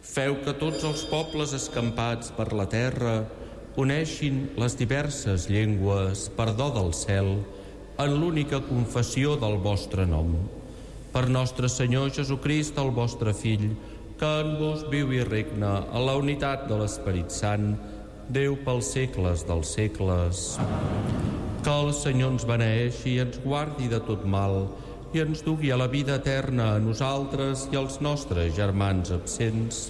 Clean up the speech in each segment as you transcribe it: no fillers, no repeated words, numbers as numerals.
Feu que tots els pobles escampats per la terra uneixin les diverses llengües per do del cel en l'única confessió del vostre nom. Per nostre Senyor Jesucrist, el vostre Fill, que en vos viu i regna a la unitat de l'Esperit Sant, Déu pels segles dels segles. Que el Senyor ens beneeixi i ens guardi de tot mal i ens dugui a la vida eterna a nosaltres i als nostres germans absents.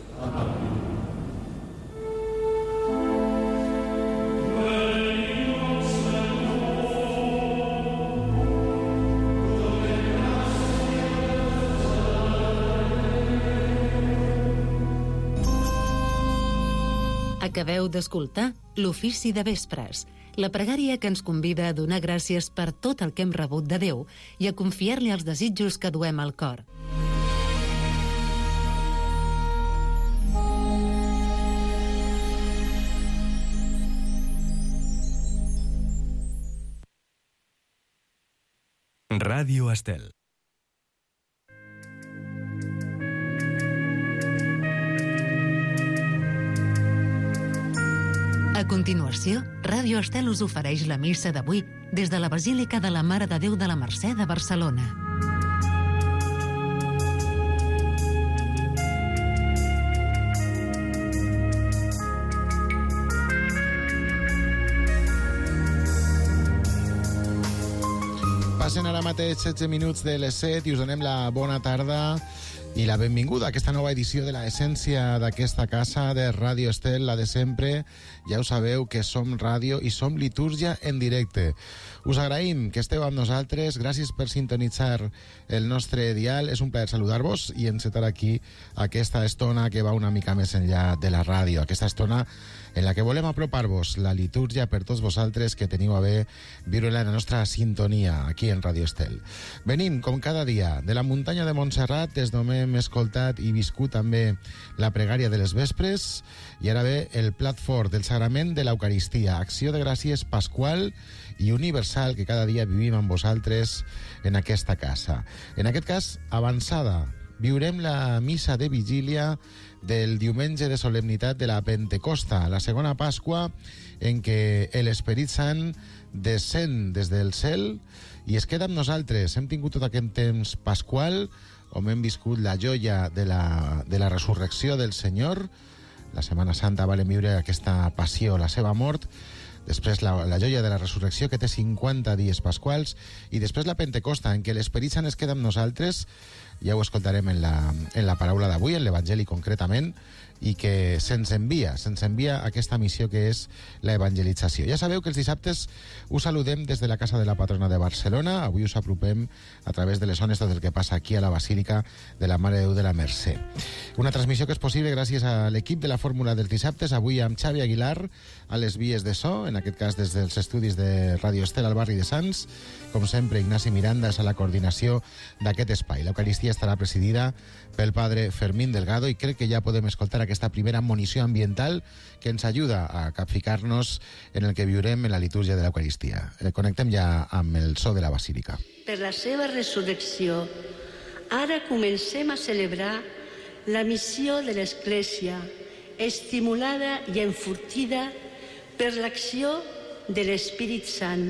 Acabeu d'escoltar l'Ofici de Vespres, la pregària que ens convida a donar gràcies per tot el que hem rebut de Déu i a confiar-li els desitjos que duem al cor. Ràdio Estel. A continuació, Ràdio Estel us ofereix la missa d'avui des de la Basílica de la Mare de Déu de la Mercè de Barcelona. Passen ara mateix 16 minuts de les 7 i us donem la bona tarda i la benvinguda a aquesta nova edició de l'essència d'aquesta casa de Ràdio Estel, la de sempre. Ja ho sabeu que som ràdio i som litúrgia en directe. Us agraïm que esteu amb nosaltres, gràcies per sintonitzar el nostre dial. És un plaer saludar-vos i encetar aquí aquesta estona que va una mica més enllà de la ràdio, aquesta estona en la que volem apropar-vos la litúrgia per tots vosaltres que teniu a bé viure-la en la nostra sintonia aquí en Ràdio Estel. Venim, com cada dia, de la muntanya de Montserrat, des d'on hem escoltat i viscut també la pregària de les vespres, i ara ve el plat fort del sagrament de l'Eucaristia, acció de gràcies pasqual i universal que cada dia vivim amb vosaltres en aquesta casa. En aquest cas, avançada. Viurem la missa de vigília del diumenge de solemnitat de la Pentecosta, la segona Pasqua en què l'Esperit Sant descén des del cel i es queda amb nosaltres. Hem tingut tot aquest temps pasqual on hem viscut la joia de la resurrecció del Senyor. La Setmana Santa vàrem viure aquesta passió, la seva mort, després la joia de la resurrecció que té 50 dies pasquals i després la Pentecosta en què l'Esperit Sant es queda amb nosaltres. Ja ho escoltarem en la paraula d'avui, en l'Evangeli concretament, i que se'ns envia aquesta missió que és la evangelització. Ja sabeu que els dissabtes us saludem des de la Casa de la Patrona de Barcelona. Avui us apropem a través de les ones tot el que passa aquí a la Basílica de la Mare de Déu de la Mercè. Una transmissió que és possible gràcies a l'equip de la Fórmula dels dissabtes, avui amb Xavi Aguilar a les vies de so, en aquest cas des dels estudis de Ràdio Estel al barri de Sants. Com sempre, Ignasi Miranda és a la coordinació d'aquest espai. L'Eucaristia estarà presidida pel padre Fermín Delgado i crec que ja podem escoltar aquesta primera monició ambiental que ens ajuda a capficar-nos en el que viurem en la litúrgia de l'Eucaristia. Connectem ja amb el so de la Basílica. Per la seva resurrecció, ara comencem a celebrar la missió de l'Església, estimulada i enfortida per l'acció de l'Espírit Sant.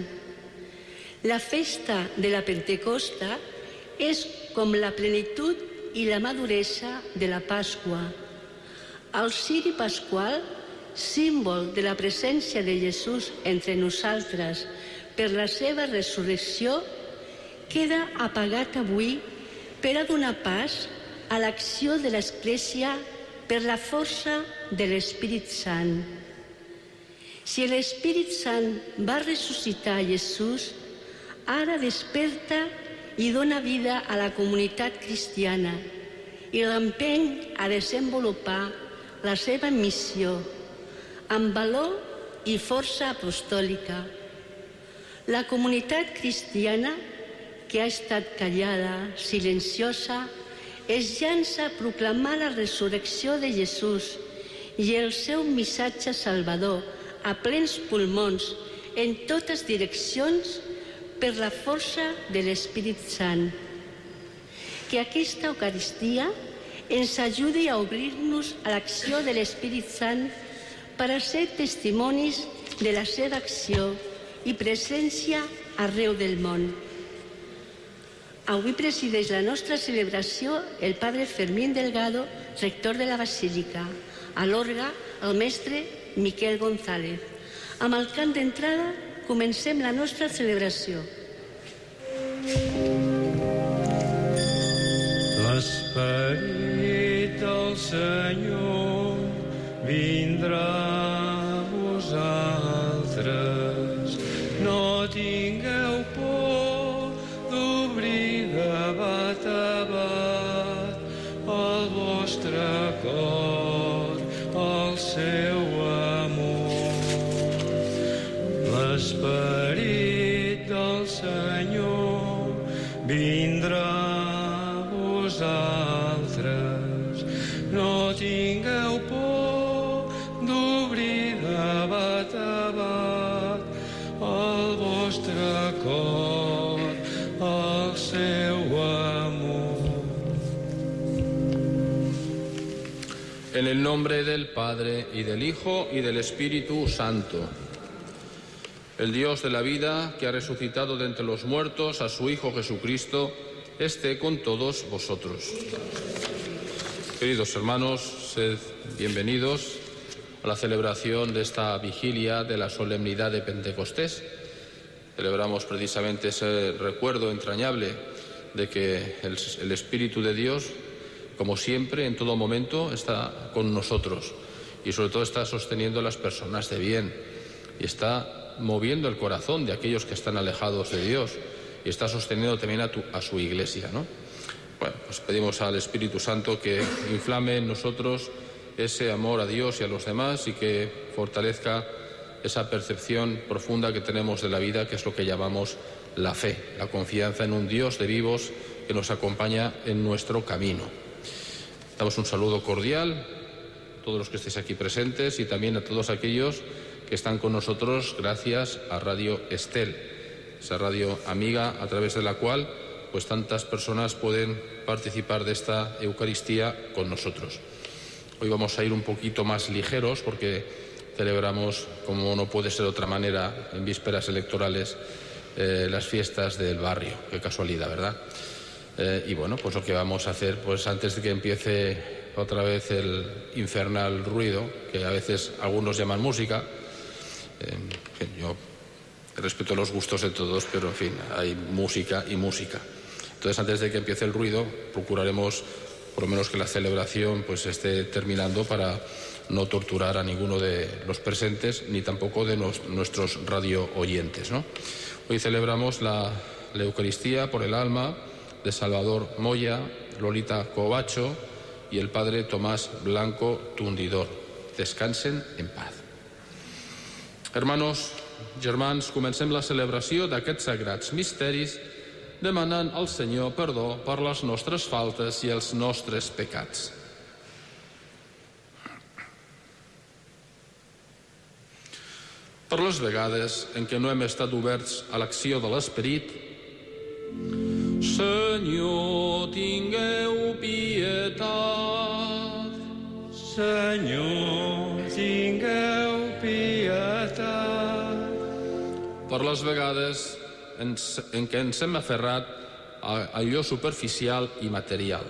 La festa de la Pentecosta és com la plenitud i la maduresa de la Pasqua. El ciri pasqual, símbol de la presència de Jesús entre nosaltres per la seva resurrecció, queda apagat avui per a donar pas a l'acció de l'Església per la força de l'Espírit Sant. Si l'Espírit Sant va ressuscitar Jesús, ara desperta i dona vida a la comunitat cristiana i l'empeny a desenvolupar la seva missió amb valor i força apostòlica. La comunitat cristiana, que ha estat callada, silenciosa, es llança a proclamar la resurrecció de Jesús i el seu missatge salvador a plens pulmons en totes direccions per la força de l'Espírit Sant. Que aquesta Eucaristia ens ajudi a obrir-nos a l'acció de l'Espírit Sant per a ser testimonis de la seva acció i presència arreu del món. Avui presideix la nostra celebració el padre Fermín Delgado, rector de la Basílica, a l'orgue el mestre Miquel González. Amb el cant d'entrada comencem la nostra celebració. L'esperit del Senyor vindrà a vosaltres. No tingueu por d'obrir de bat a bat el vostre cor, el seu amor. L'esperit del Senyor vindrà a vosaltres. No tingueu por d'obrir de bat a bat el vostre cor, el seu amor. En el nombre del Padre, y del Hijo, y del Espíritu Santo. El Dios de la vida, que ha resucitado de entre los muertos a su Hijo Jesucristo, esté con todos vosotros. Queridos hermanos, sed bienvenidos a la celebración de esta vigilia de la solemnidad de Pentecostés. Celebramos precisamente ese recuerdo entrañable de que el Espíritu de Dios, como siempre, en todo momento, está con nosotros y sobre todo está sosteniendo a las personas de bien y está moviendo el corazón de aquellos que están alejados de Dios y está sosteniendo también a su Iglesia, ¿no? Bueno, pues pedimos al Espíritu Santo que inflame en nosotros ese amor a Dios y a los demás y que fortalezca esa percepción profunda que tenemos de la vida, que es lo que llamamos la fe, la confianza en un Dios de vivos que nos acompaña en nuestro camino. Damos un saludo cordial a todos los que estéis aquí presentes y también a todos aquellos que están con nosotros gracias a Radio Estel, esa radio amiga a través de la cual pues tantas personas pueden participar de esta Eucaristía con nosotros. Hoy vamos a ir un poquito más ligeros porque celebramos, como no puede ser de otra manera, en vísperas electorales, las fiestas del barrio. Qué casualidad, ¿verdad? Y bueno, pues lo que vamos a hacer, pues antes de que empiece otra vez el infernal ruido, que a veces algunos llaman música, yo respeto los gustos de todos, pero en fin, hay música y música. Entonces, antes de que empiece el ruido, procuraremos por lo menos que la celebración pues esté terminando para no torturar a ninguno de los presentes ni tampoco de nuestros radio oyentes, ¿no? Hoy celebramos la Eucaristía por el alma de Salvador Moya, Lolita Covacho y el padre Tomás Blanco Tundidor. Descansen en paz. Hermanos, germans, comencem la celebració d'aquests sagrats misteris demanant al Senyor perdó per les nostres faltes i els nostres pecats. Per les vegades en què no hem estat oberts a l'acció de l'Esperit, Senyor, tingueu pietat. Senyor, tingueu pietat. Per les vegades en què ens hem aferrat a allò superficial i material.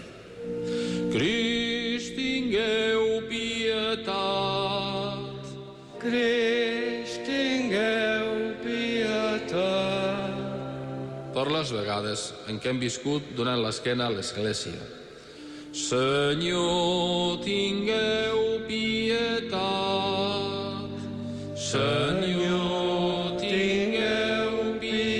Crist, tingueu pietat. Crist, tingueu pietat. Per les vegades en què hem viscut donant l'esquena a l'Església. Senyor, tingueu pietat. Senyor, tingueu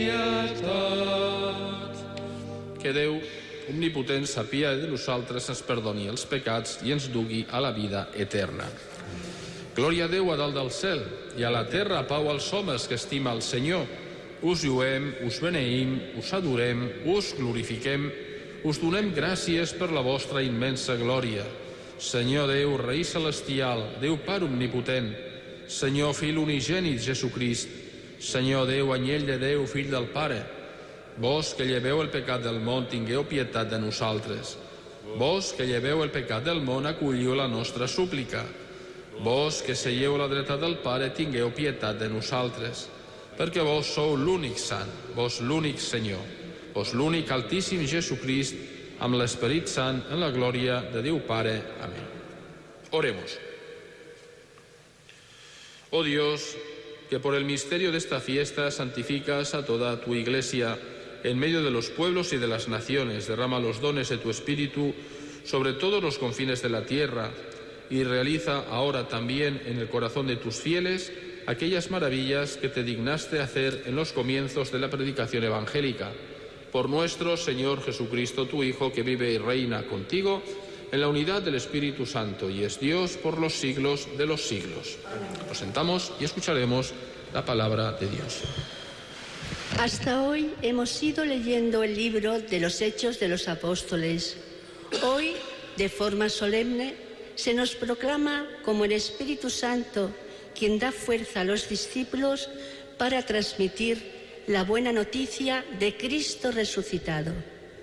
pietat. Que Déu omnipotent sàpiga de nosaltres, ens perdoni els pecats i ens dugui a la vida eterna. Glòria a Déu a dalt del cel i a la terra pau als homes que estima el Senyor. Us lluem, us beneïm, us adorem, us glorifiquem, us donem gràcies per la vostra immensa glòria. Senyor Déu, Rei celestial, Déu Pare omnipotent, Senyor Fill unigènit Jesucrist, Senyor Déu, anyell de Déu, Fill del Pare, vos que lleveu el pecat del món, tingueu pietat de nosaltres. Vos que lleveu el pecat del món, acolliu la nostra súplica. Vos que seieu a la dreta del Pare, tingueu pietat de nosaltres, perquè vos sou l'únic sant, vos l'únic Senyor, vos l'únic Altíssim Jesucrist, amb l'Esperit Sant, en la glòria de Déu Pare. Amén. Oremos. Oh Dios, que por el misterio de esta fiesta santificas a toda tu Iglesia en medio de los pueblos y de las naciones, derrama los dones de tu Espíritu sobre todos los confines de la tierra y realiza ahora también en el corazón de tus fieles aquellas maravillas que te dignaste hacer en los comienzos de la predicación evangélica. Por nuestro Señor Jesucristo, tu Hijo, que vive y reina contigo en la unidad del Espíritu Santo y es Dios por los siglos de los siglos. Nos sentamos y escucharemos la palabra de Dios. Hasta hoy hemos ido leyendo el libro de los Hechos de los Apóstoles. Hoy, de forma solemne, se nos proclama como el Espíritu Santo quien da fuerza a los discípulos para transmitir la buena noticia de Cristo resucitado.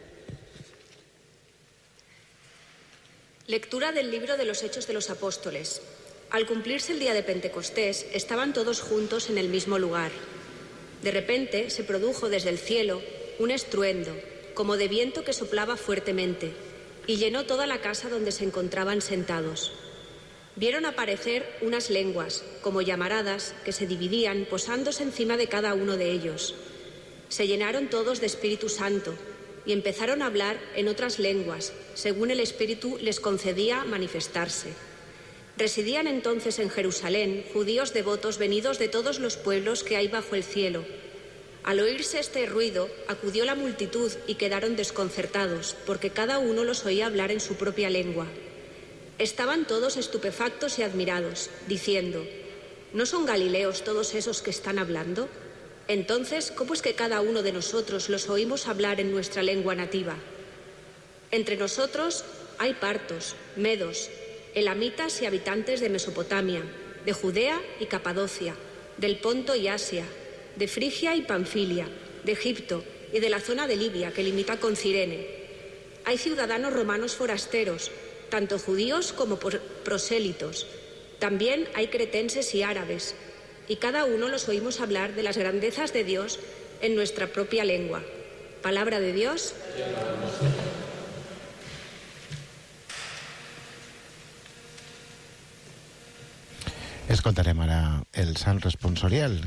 Lectura del libro de los Hechos de los Apóstoles. Al cumplirse el día de Pentecostés, estaban todos juntos en el mismo lugar. De repente se produjo desde el cielo un estruendo, como de viento que soplaba fuertemente, y llenó toda la casa donde se encontraban sentados. Vieron aparecer unas lenguas, como llamaradas, que se dividían posándose encima de cada uno de ellos. Se llenaron todos de Espíritu Santo y empezaron a hablar en otras lenguas, según el Espíritu les concedía manifestarse. Residían entonces en Jerusalén judíos devotos venidos de todos los pueblos que hay bajo el cielo. Al oírse este ruido, acudió la multitud y quedaron desconcertados, porque cada uno los oía hablar en su propia lengua. Estaban todos estupefactos y admirados, diciendo: ¿no son galileos todos esos que están hablando? Entonces, ¿cómo es que cada uno de nosotros los oímos hablar en nuestra lengua nativa? Entre nosotros hay partos, medos, elamitas y habitantes de Mesopotamia, de Judea y Capadocia, del Ponto y Asia, de Frigia y Panfilia, de Egipto y de la zona de Libia que limita con Cirene. Hay ciudadanos romanos forasteros, tanto judíos como prosélitos. También hay cretenses y árabes, y cada uno los oímos hablar de las grandezas de Dios en nuestra propia lengua. Palabra de Dios. Escoltarem ara el Sant Responsorial.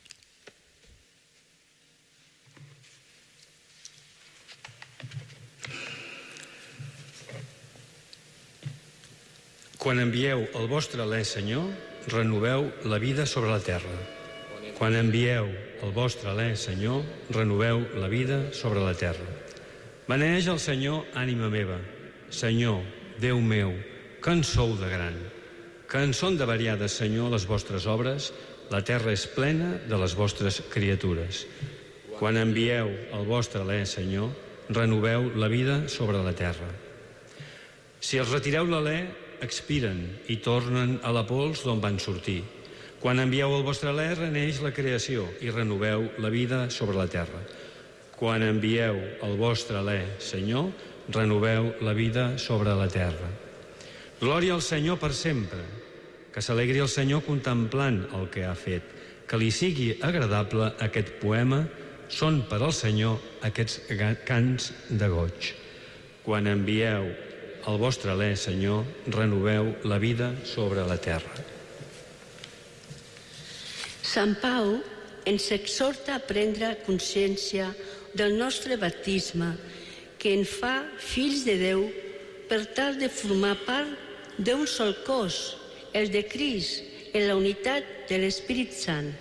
Quan envieu el vostre alè, Senyor, renoveu la vida sobre la terra. Quan envieu el vostre alè, Senyor, renoveu la vida sobre la terra. Beneeix el Senyor, ànima meva. Senyor, Déu meu, que en sou de gran. Que en són de variades, Senyor, les vostres obres, la terra és plena de les vostres criatures. Quan envieu el vostre alè, Senyor, renoveu la vida sobre la terra. Si els retireu l'alè, expiren i tornen a la pols d'on van sortir. Quan envieu el vostre alè, reneix la creació i renoveu la vida sobre la terra. Quan envieu el vostre alè, Senyor, renoveu la vida sobre la terra. Glòria al Senyor per sempre. Que s'alegri el Senyor contemplant el que ha fet. Que li sigui agradable aquest poema. Són per al Senyor aquests cants de goig. Quan envieu el vostre alè, Senyor, renoveu la vida sobre la terra. Sant Pau ens exhorta a prendre consciència del nostre baptisme, que ens fa fills de Déu per tal de formar part d'un sol cos, el de Crist, en la unitat de l'Espírit Sant.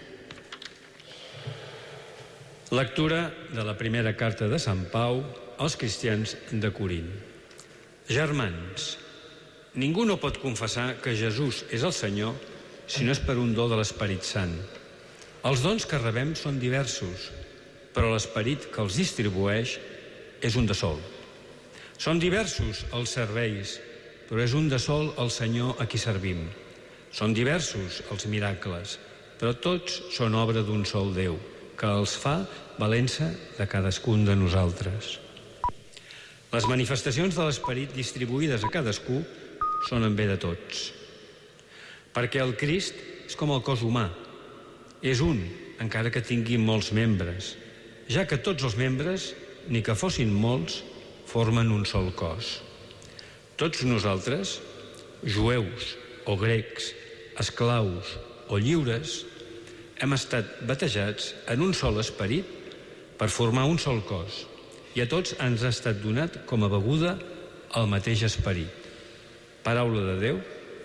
Lectura de la primera carta de Sant Pau als cristians de Corint. Germans, ningú no pot confessar que Jesús és el Senyor si no és per un do de l'Esperit Sant. Els dons que rebem són diversos, però l'Esperit que els distribueix és un de sol. Són diversos els serveis, però és un de sol el Senyor a qui servim. Són diversos els miracles, però tots són obra d'un sol Déu, que els fa valent-se de cadascun de nosaltres. Les manifestacions de l'esperit distribuïdes a cadascú són en bé de tots. Perquè el Crist és com el cos humà. És un, encara que tingui molts membres, ja que tots els membres, ni que fossin molts, formen un sol cos. Tots nosaltres, jueus o grecs, esclaus o lliures, hem estat batejats en un sol esperit per formar un sol cos, i a tots ens ha estat donat com a beguda el mateix esperit. Paraula de Déu.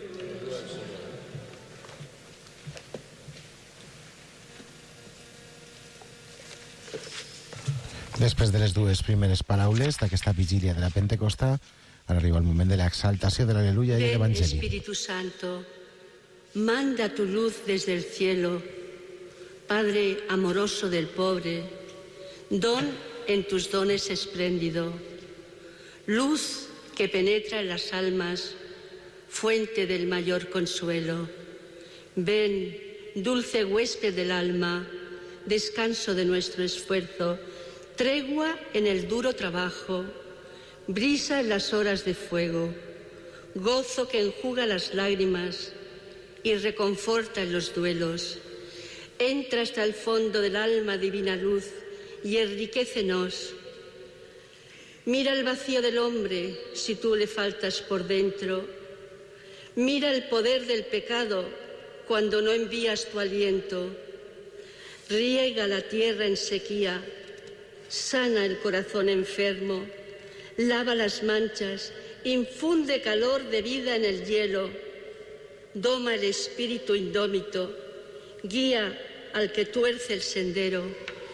Després de les dues primeres paraules d'aquesta vigília de la Pentecosta, ara arriba el moment de l'exaltació de l'Aleluia i l'Evangeli. Espíritu Santo, manda tu luz desde el cielo, Padre amoroso del pobre, don en tus dones espléndido, luz que penetra en las almas, fuente del mayor consuelo. Ven, dulce huésped del alma, descanso de nuestro esfuerzo, tregua en el duro trabajo, brisa en las horas de fuego, gozo que enjuga las lágrimas y reconforta en los duelos. Entra hasta el fondo del alma, divina luz, y enriquécenos. Mira el vacío del hombre si tú le faltas por dentro. Mira el poder del pecado cuando no envías tu aliento. Riega la tierra en sequía, sana el corazón enfermo, lava las manchas, infunde calor de vida en el hielo, doma el espíritu indómito, guía al que tuerce el sendero.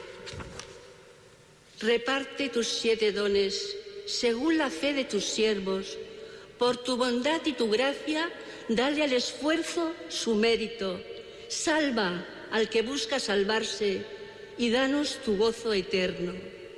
Reparte tus 7 dones según la fe de tus siervos. Por tu bondad y tu gracia, dale al esfuerzo su mérito. Salva al que busca salvarse y danos tu gozo eterno.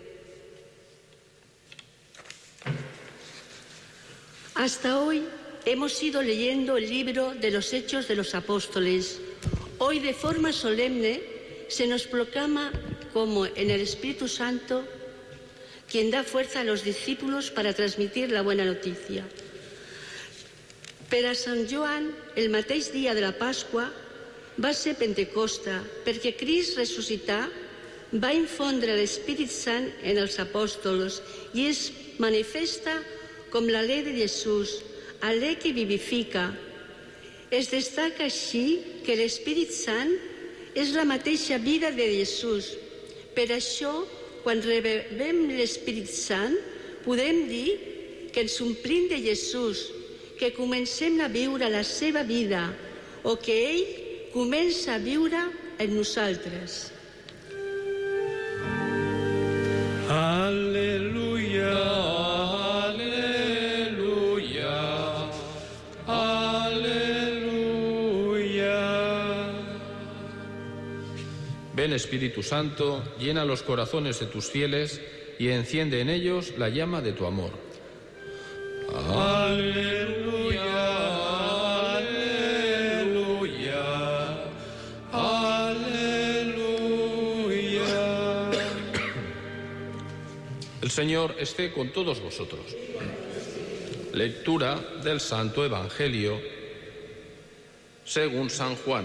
Hasta hoy hemos ido leyendo el libro de los Hechos de los Apóstoles. Hoy, de forma solemne, se nos proclama como en el Espíritu Santo quien da fuerza a los discípulos para transmitir la buena noticia. Per a Sant Joan, el mateix dia de la Pasqua, va ser Pentecosta, perquè Crist ressuscità va infondre l'Espírit Sant en els apòstols i es manifesta com l'alè de Jesús, alè que vivifica. Es destaca així que l'Espírit Sant és la mateixa vida de Jesús. Per això, quan rebem l'Espírit Sant, podem dir que ens omplim de Jesús, que comencem a viure la seva vida o que ell comença a viure en nosaltres. Aleluia, aleluia, aleluia. Ven, Espíritu Santo, llena los corazones de tus fieles y enciende en ellos la llama de tu amor. Aleluya, aleluya, aleluya. El Señor esté con todos vosotros. Lectura del Santo Evangelio según San Juan.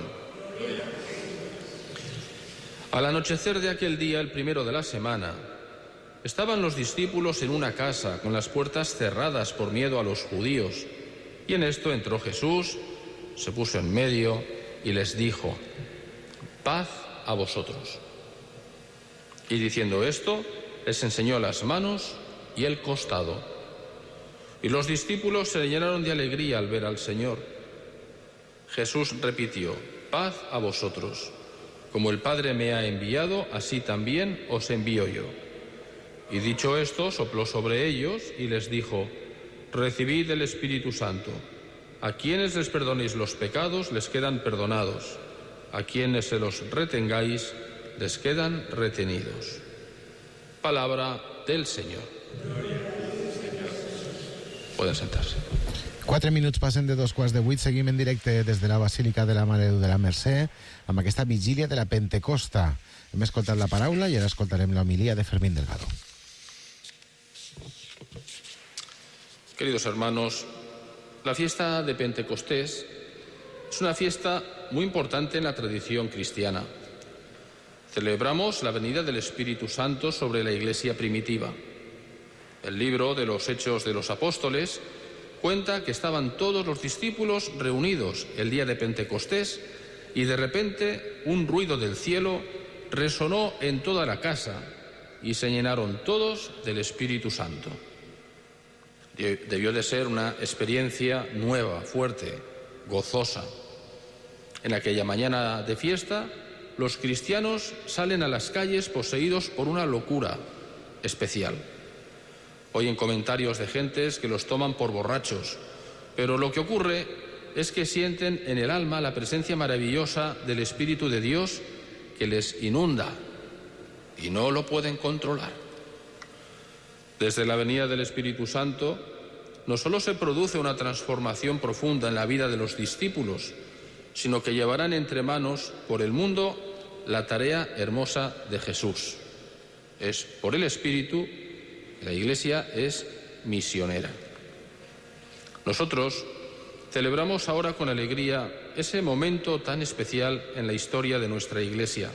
Al anochecer de aquel día, el primero de la semana, estaban los discípulos en una casa con las puertas cerradas por miedo a los judíos, y en esto entró Jesús, se puso en medio y les dijo: paz a vosotros. Y diciendo esto, les enseñó las manos y el costado. Y los discípulos se llenaron de alegría al ver al Señor. Jesús repitió: paz a vosotros. Como el Padre me ha enviado, así también os envío yo. Y dicho esto, sopló sobre ellos y les dijo: recibid el Espíritu Santo. A quienes les perdonéis los pecados, les quedan perdonados. A quienes se los retengáis, les quedan retenidos. Palabra del Señor. Pueden sentarse. 4 minuts passen de 2:15. Seguim en directe des de la Basílica de la Mare de Déu de la Mercè amb aquesta vigília de la Pentecosta. Hem escoltat la paraula i ara escoltarem l'homilia de Fermín Delgado. Queridos hermanos, la fiesta de Pentecostés es una fiesta muy importante en la tradición cristiana. Celebramos la venida del Espíritu Santo sobre la Iglesia primitiva. El libro de los Hechos de los Apóstoles cuenta que estaban todos los discípulos reunidos el día de Pentecostés y de repente un ruido del cielo resonó en toda la casa y se llenaron todos del Espíritu Santo. Debió de ser una experiencia nueva, fuerte, gozosa. En aquella mañana de fiesta, los cristianos salen a las calles poseídos por una locura especial. Oyen comentarios de gentes que los toman por borrachos, pero lo que ocurre es que sienten en el alma la presencia maravillosa del Espíritu de Dios que les inunda y no lo pueden controlar. Desde la venida del Espíritu Santo, no solo se produce una transformación profunda en la vida de los discípulos, sino que llevarán entre manos por el mundo la tarea hermosa de Jesús. Es por el Espíritu, la Iglesia es misionera. Nosotros celebramos ahora con alegría ese momento tan especial en la historia de nuestra Iglesia.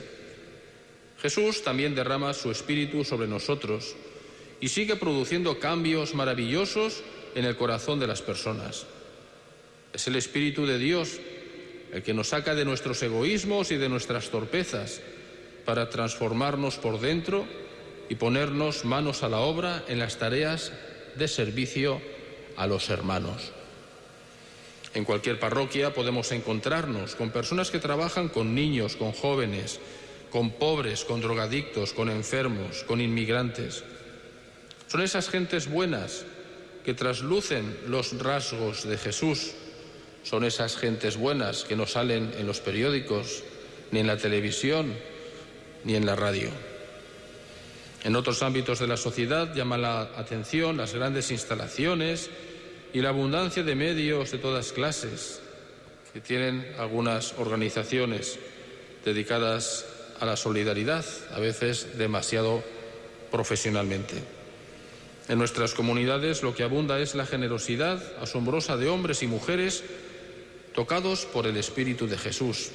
Jesús también derrama su Espíritu sobre nosotros y sigue produciendo cambios maravillosos en el corazón de las personas. Es el Espíritu de Dios el que nos saca de nuestros egoísmos y de nuestras torpezas para transformarnos por dentro y ponernos manos a la obra en las tareas de servicio a los hermanos. En cualquier parroquia podemos encontrarnos con personas que trabajan con niños, con jóvenes, con pobres, con drogadictos, con enfermos, con inmigrantes. Son esas gentes buenas que traslucen los rasgos de Jesús. Son esas gentes buenas que no salen en los periódicos, ni en la televisión, ni en la radio. En otros ámbitos de la sociedad llama la atención las grandes instalaciones y la abundancia de medios de todas clases que tienen algunas organizaciones dedicadas a la solidaridad, a veces demasiado profesionalmente. En nuestras comunidades lo que abunda es la generosidad asombrosa de hombres y mujeres tocados por el Espíritu de Jesús.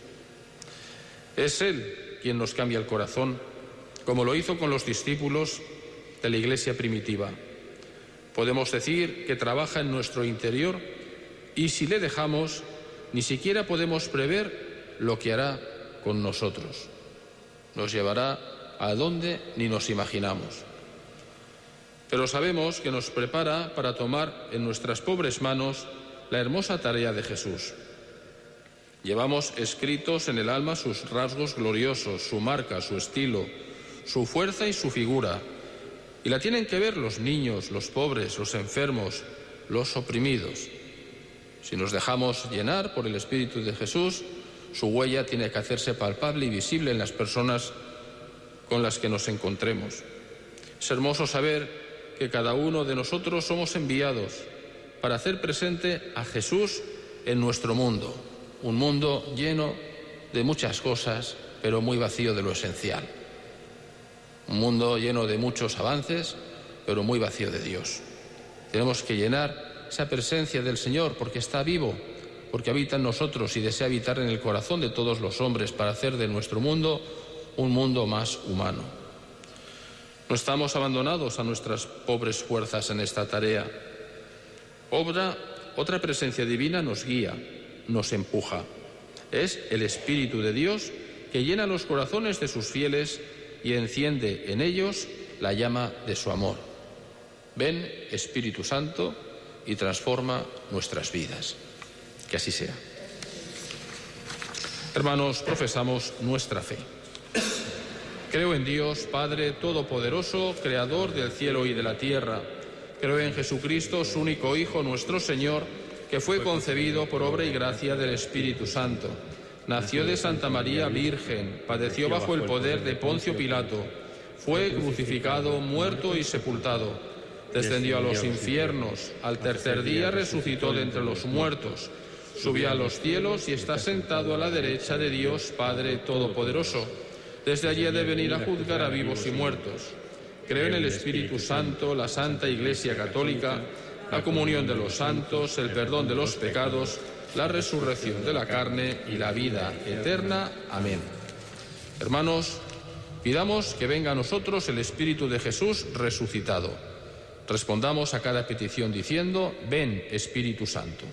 Es Él quien nos cambia el corazón, como lo hizo con los discípulos de la Iglesia primitiva. Podemos decir que trabaja en nuestro interior y si le dejamos, ni siquiera podemos prever lo que hará con nosotros. Nos llevará a donde ni nos imaginamos. Pero sabemos que nos prepara para tomar en nuestras pobres manos la hermosa tarea de Jesús. Llevamos escritos en el alma sus rasgos gloriosos, su marca, su estilo, su fuerza y su figura. Y la tienen que ver los niños, los pobres, los enfermos, los oprimidos. Si nos dejamos llenar por el Espíritu de Jesús, su huella tiene que hacerse palpable y visible en las personas con las que nos encontremos. Es hermoso saber que cada uno de nosotros somos enviados para hacer presente a Jesús en nuestro mundo, un mundo lleno de muchas cosas, pero muy vacío de lo esencial. Un mundo lleno de muchos avances, pero muy vacío de Dios. Tenemos que llenar esa presencia del Señor porque está vivo, porque habita en nosotros y desea habitar en el corazón de todos los hombres para hacer de nuestro mundo un mundo más humano. No estamos abandonados a nuestras pobres fuerzas en esta tarea. Otra presencia divina nos guía, nos empuja. Es el Espíritu de Dios que llena los corazones de sus fieles y enciende en ellos la llama de su amor. Ven, Espíritu Santo, y transforma nuestras vidas. Que así sea. Hermanos, profesamos nuestra fe. Creo en Dios, Padre Todopoderoso, Creador del cielo y de la tierra. Creo en Jesucristo, su único Hijo, nuestro Señor, que fue concebido por obra y gracia del Espíritu Santo. Nació de Santa María Virgen, padeció bajo el poder de Poncio Pilato, fue crucificado, muerto y sepultado. Descendió a los infiernos, al tercer día resucitó de entre los muertos, subió a los cielos y está sentado a la derecha de Dios, Padre Todopoderoso. Desde allí ha de venir a juzgar a vivos y muertos. Creo en el Espíritu Santo, la Santa Iglesia Católica, la comunión de los santos, el perdón de los pecados, la resurrección de la carne y la vida eterna. Amén. Hermanos, pidamos que venga a nosotros el Espíritu de Jesús resucitado. Respondamos a cada petición diciendo: ven, Espíritu Santo.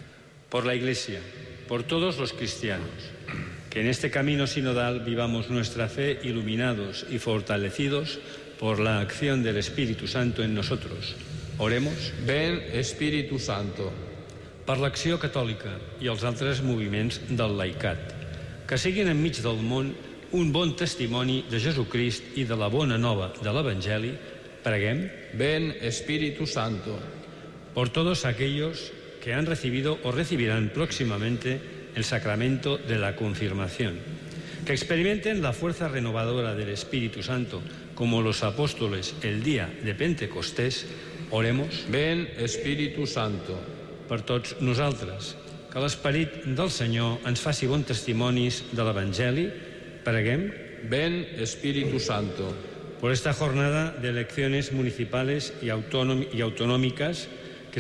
Por la Iglesia, por todos los cristianos, que en este camino sinodal vivamos nuestra fe iluminados y fortalecidos por la acción del Espíritu Santo en nosotros. Oremos. Ven, Espíritu Santo. Per l'Acció Catòlica i els altres moviments del laicat, que siguin enmig del món un bon testimoni de Jesucrist i de la bona nova de l'Evangeli, preguem. Ven, Espíritu Santo. Por todos aquellos que han recibido o recibirán próximamente el sacramento de la confirmación, que experimenten la fuerza renovadora del Espíritu Santo como los apóstoles el día de Pentecostés. Oremos. Ven, Espíritu Santo. Per tots nosaltres, que l'Esperit del Senyor ens faci bons testimonis de l'Evangeli, preguem. Ven, Espíritu Santo. Por esta jornada de elecciones municipales y autonómicas que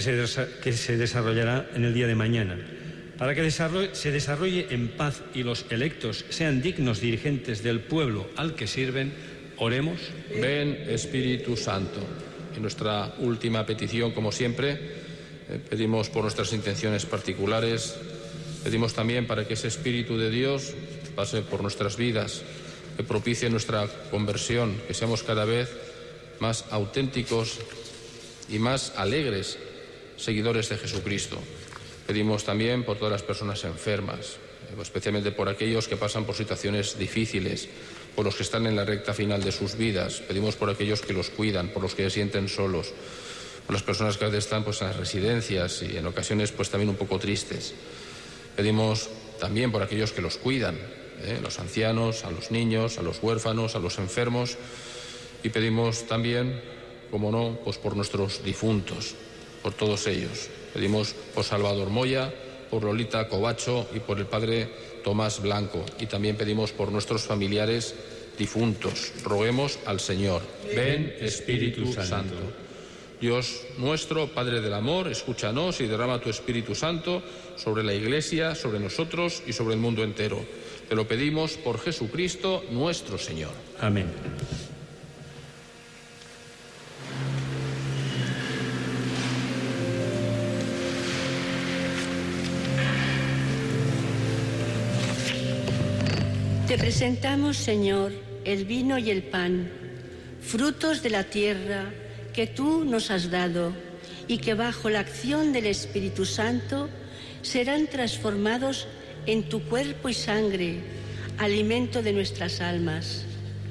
se desarrollará en el día de mañana, para que se desarrolle en paz y los electos sean dignos dirigentes del pueblo al que sirven, oremos. Ven, Espíritu Santo. En nuestra última petición, como siempre, pedimos por nuestras intenciones particulares, pedimos también para que ese Espíritu de Dios pase por nuestras vidas, que propicie nuestra conversión, que seamos cada vez más auténticos y más alegres seguidores de Jesucristo. Pedimos también por todas las personas enfermas, especialmente por aquellos que pasan por situaciones difíciles, por los que están en la recta final de sus vidas. Pedimos por aquellos que los cuidan, por los que se sienten solos, por las personas que a veces están en las residencias y en ocasiones también un poco tristes. Pedimos también por aquellos que los cuidan, los ancianos, a los niños, a los huérfanos, a los enfermos, y pedimos también, como no, por nuestros difuntos, por todos ellos. Pedimos por Salvador Moya, por Lolita Covacho y por el padre Tomás Blanco, y también pedimos por nuestros familiares difuntos. Roguemos al Señor. Ven, Espíritu Santo. Dios nuestro, Padre del amor, escúchanos y derrama tu Espíritu Santo sobre la Iglesia, sobre nosotros y sobre el mundo entero. Te lo pedimos por Jesucristo nuestro Señor. Amén. Te presentamos, Señor, el vino y el pan, frutos de la tierra que tú nos has dado y que bajo la acción del Espíritu Santo serán transformados en tu cuerpo y sangre, alimento de nuestras almas.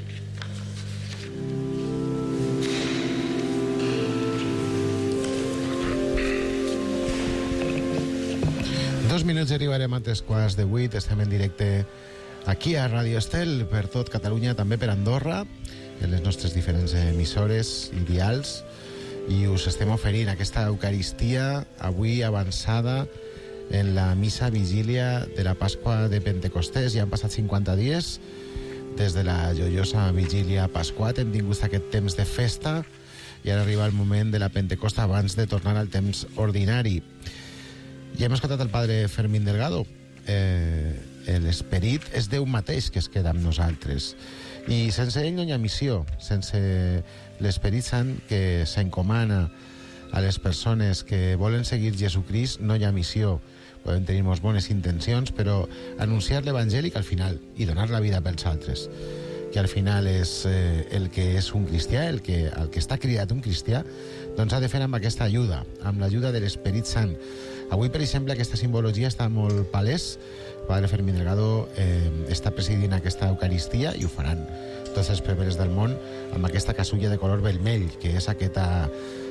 Dos minuts i arribarem a 7:15. Estem en directe aquí a Radio Estel, per tot Catalunya, també per Andorra, en les nostres diferents emissores i dials, i us estem oferint aquesta Eucaristia avui avançada en la missa vigília de la Pasqua de Pentecostés. Ja han passat 50 dies des de la joiosa vigília pasquat, hem tingut aquest temps de festa i ara arriba el moment de la Pentecosta abans de tornar al temps ordinari. Ja hem escoltat el padre Fermín Delgado. L'esperit és Déu mateix que es queda amb nosaltres, i sense ell no hi ha missió. Sense l'Esperit Sant que s'encomana a les persones que volen seguir Jesucrist no hi ha missió. Podem tenir molt bones intencions, però anunciar l'Evangeli al final i donar la vida pels altres, que al final és el que és un cristià, el que està criat un cristià, doncs ha de fer amb aquesta ajuda, amb l'ajuda de l'Esperit Sant. Avui, per exemple, aquesta simbologia està molt palès. El padre Fermín Delgado està presidint aquesta Eucaristia i ho faran tots els preveres del món amb aquesta casulla de color vermell, que és aquesta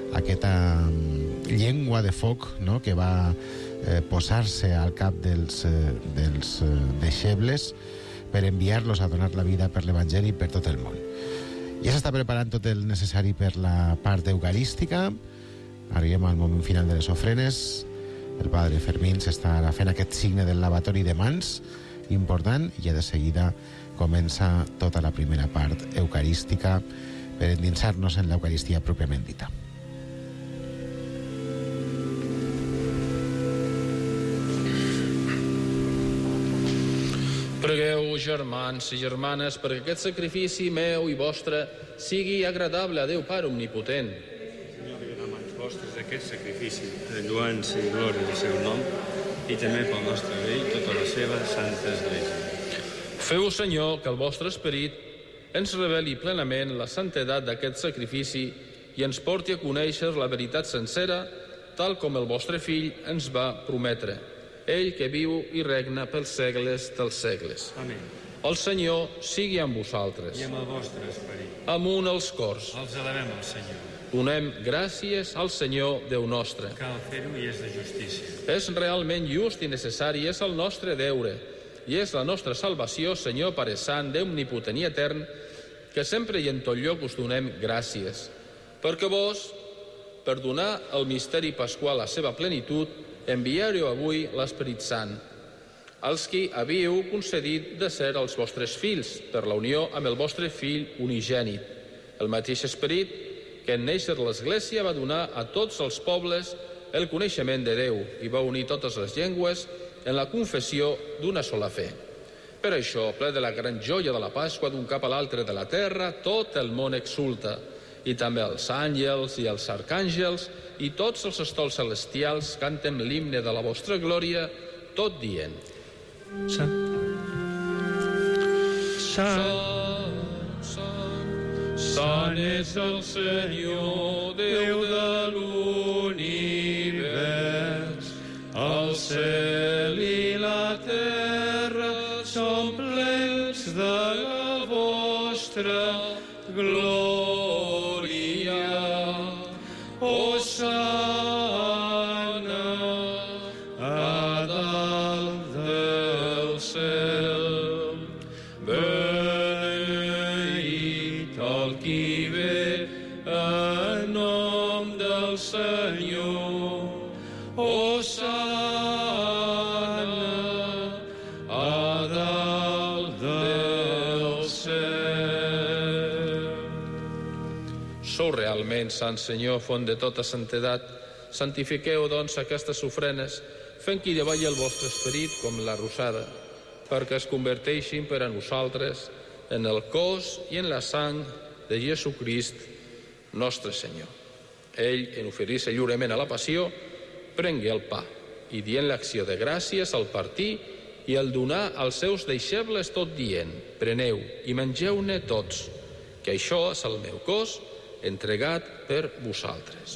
llengua de foc, no?, que va posar-se al cap dels deixebles per enviar-los a donar la vida per l'Evangeli per tot el món. Ja s'està preparant tot el necessari per la part eucarística. Arribem al moment final de les ofrenes. El padre Fermín s'està fent aquest signe del lavatori de mans important, i ja de seguida comença tota la primera part eucarística per endinsar-nos en l'Eucaristia pròpiament dita. Pregueu, germans i germanes, perquè aquest sacrifici meu i vostre sigui agradable a Déu Pare Omnipotent. Senyor, que a mans vostres aquest sacrifici de lluança i glòria del seu nom i també pel nostre bé i tota la seva santa església. Feu, Senyor, que el vostre esperit ens reveli plenament la santedat d'aquest sacrifici i ens porti a conèixer la veritat sencera, tal com el vostre Fill ens va prometre. Ell que viu i regna pels segles dels segles. Amén. El Senyor sigui amb vosaltres. I amb el vostre esperit. Amunt els cors. Els elevem al Senyor. Donem gràcies al Senyor Déu nostre. Cal fer-ho i és de justícia. És realment just i necessari, és el nostre deure i és la nostra salvació, Senyor Pare Sant, Déu omnipotent i etern, que sempre i en tot lloc us donem gràcies. Perquè vos, per donar el misteri pasqual a la seva plenitud, enviareu avui l'Esperit Sant, als qui havíeu concedit de ser els vostres fills, per la unió amb el vostre Fill unigènit. El mateix Esperit que en néixer l'Església va donar a tots els pobles el coneixement de Déu i va unir totes les llengües en la confessió d'una sola fe. Per això, ple de la gran joia de la Pasqua d'un cap a l'altre de la terra, tot el món exulta, i també els àngels i els arcàngels i tots els estols celestials canten l'himne de la vostra glòria, tot dient: Sant, Sant, Sant, Sant és el Senyor, Déu de l'univers. El cel i la terra són plens de la vostra glòria. Hosana a dalt del cel. Beneït el qui ve en nom del Senyor. Hosana a dalt del cel. Sou realment, Sant Senyor, font de tota santedat. Santifiqueu, doncs, aquestes ofrenes, fent que hi davalli el vostre esperit com la rosada, perquè es converteixin per a nosaltres en el cos i en la sang de Jesucrist, nostre Senyor. Ell, en oferir-se lliurement a la passió, prengué el pa i, dient l'acció de gràcies, al partir i el donar als seus deixebles, tot dient: preneu i mengeu-ne tots, que això és el meu cos, entregat per vosaltres.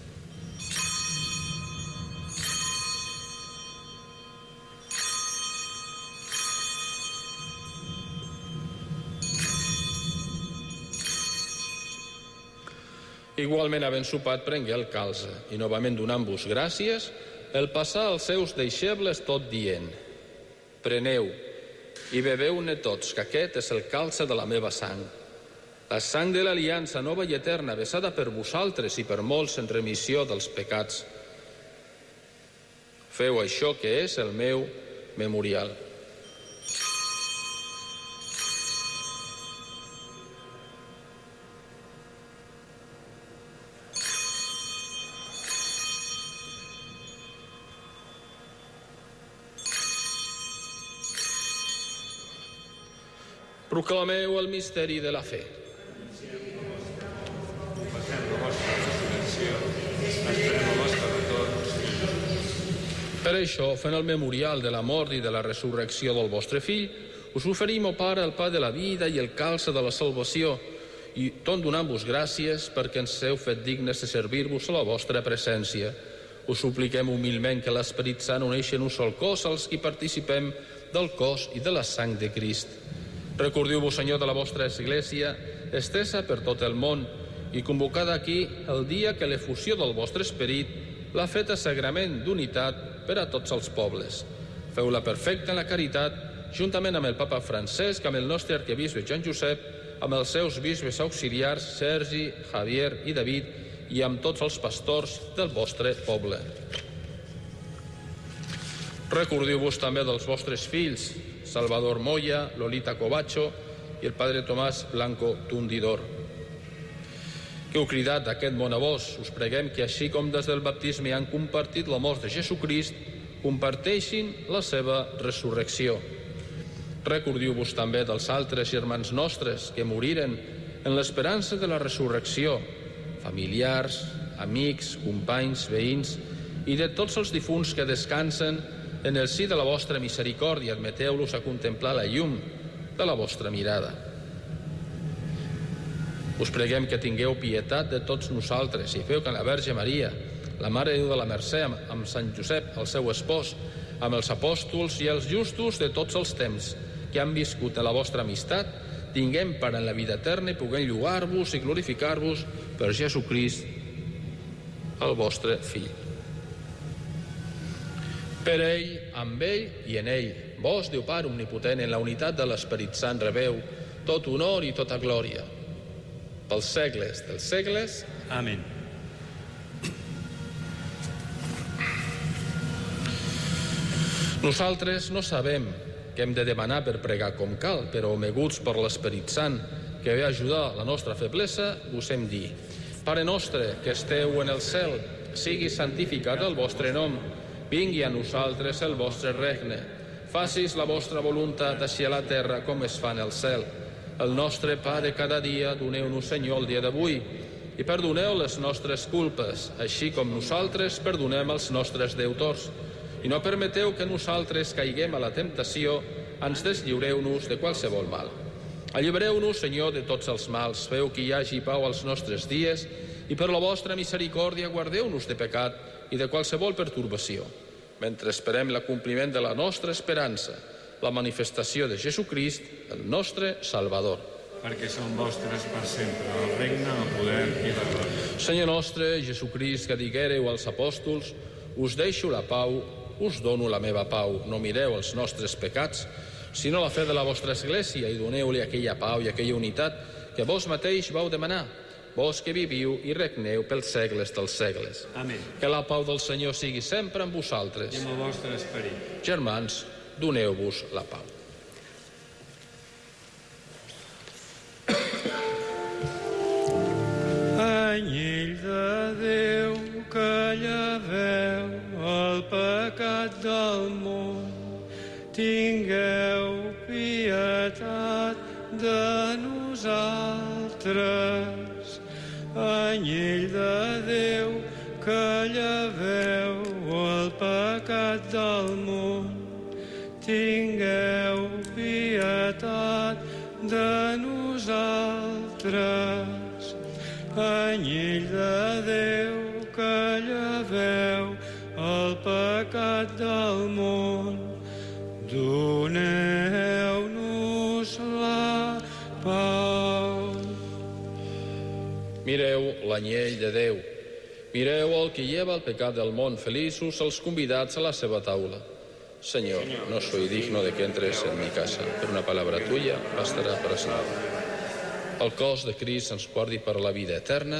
Igualment, havent sopat, prengué el calze i, novament donant-vos gràcies, el passà als seus deixebles, tot dient: preneu i beveu-ne tots, que aquest és el calze de la meva sang, la sang de l'aliança nova i eterna, vessada per vosaltres i per molts en remissió dels pecats. Feu això, que és el meu memorial. Proclameu el misteri de la fe. Per això, fent el memorial de la mort i de la resurrecció del vostre Fill, us oferim, o Pare, el pa de la vida i el calze de la salvació, i tot donant-vos gràcies perquè ens heu fet dignes de servir-vos a la vostra presència. Us supliquem humilment que l'Esperit Sant uneixi en un sol cos als qui participem del cos i de la sang de Crist. Recordiu-vos, Senyor, de la vostra Església, estesa per tot el món i convocada aquí el dia que l'efusió del vostre Esperit l'ha fet a sagrament d'unitat per a tots els pobles. Feu-la perfecta en la caritat, juntament amb el papa Francesc, amb el nostre arquebisbe Joan Josep, amb els seus bisbes auxiliars Sergi, Javier i David, i amb tots els pastors del vostre poble. Recordiu-vos també dels vostres fills, Salvador Moya, Lolita Covacho i el padre Tomàs Blanco Tundidor, que heu cridat d'aquest món a vos. Us preguem que, així com des del baptisme han compartit la mort de Jesucrist, comparteixin la seva resurrecció. Recordiu-vos també dels altres germans nostres que moriren en l'esperança de la resurrecció, familiars, amics, companys, veïns i de tots els difunts que descansen en el si de la vostra misericòrdia. Admeteu-los a contemplar la llum de la vostra mirada. Us preguem que tingueu pietat de tots nosaltres i feu que la Verge Maria, la Mare de Déu de la Mercè, amb Sant Josep, el seu espòs, amb els apòstols i els justos de tots els temps que han viscut en la vostra amistat, tinguem part en la vida eterna i puguem lloar-vos i glorificar-vos per Jesucrist, el vostre Fill. Per ell, amb ell i en ell, vos, Déu Pare omnipotent, en la unitat de l'Esperit Sant, rebeu tot honor i tota glòria pels segles dels segles. Amén. Nosaltres no sabem què hem de demanar per pregar com cal, però moguts per l'Esperit Sant que ve a ajudar la nostra feblesa, us hem dit: Pare nostre que esteu en el cel, sigui santificat el vostre nom, vingui a nosaltres el vostre regne, facis la vostra voluntat així a la terra com es fa en el cel. El nostre pa de cada dia doneu-nos, Senyor, el dia d'avui, i perdoneu les nostres culpes, així com nosaltres perdonem els nostres deutors. I no permeteu que nosaltres caiguem a la temptació, ens deslliureu-nos de qualsevol mal. Allibereu-nos, Senyor, de tots els mals, feu que hi hagi pau als nostres dies, i per la vostra misericòrdia guardeu-nos de pecat i de qualsevol pertorbació, mentre esperem l'acompliment de la nostra esperança, la manifestació de Jesucrist, el nostre Salvador. Perquè són vostres per sempre, el regne, el poder i la glòria. Senyor nostre, Jesucrist, que diguéreu als apòstols: us deixo la pau, us dono la meva pau. No mireu els nostres pecats, sinó la fe de la vostra Església, i doneu-li aquella pau i aquella unitat que vos mateix vau demanar, vos que viviu i regneu pels segles dels segles. Amén. Que la pau del Senyor sigui sempre amb vosaltres. I amb el vostre esperit. Germans, doneu-vos la pau. Anyell de Déu que lleveu el pecat del món, tingueu pietat de nosaltres. Anyell de Déu que lleveu el pecat del món, tingueu pietat de nosaltres. Anyell de Déu que lleveu el pecat del món, doneu-nos la pau. Mireu l'anyell de Déu, mireu el que lleva el pecat del món, feliços els convidats a la seva taula. Señor, no soy digno de que entres en mi casa, pero una palabra tuya bastará para salvar. El cos de Crist ens guardi per la vida eterna.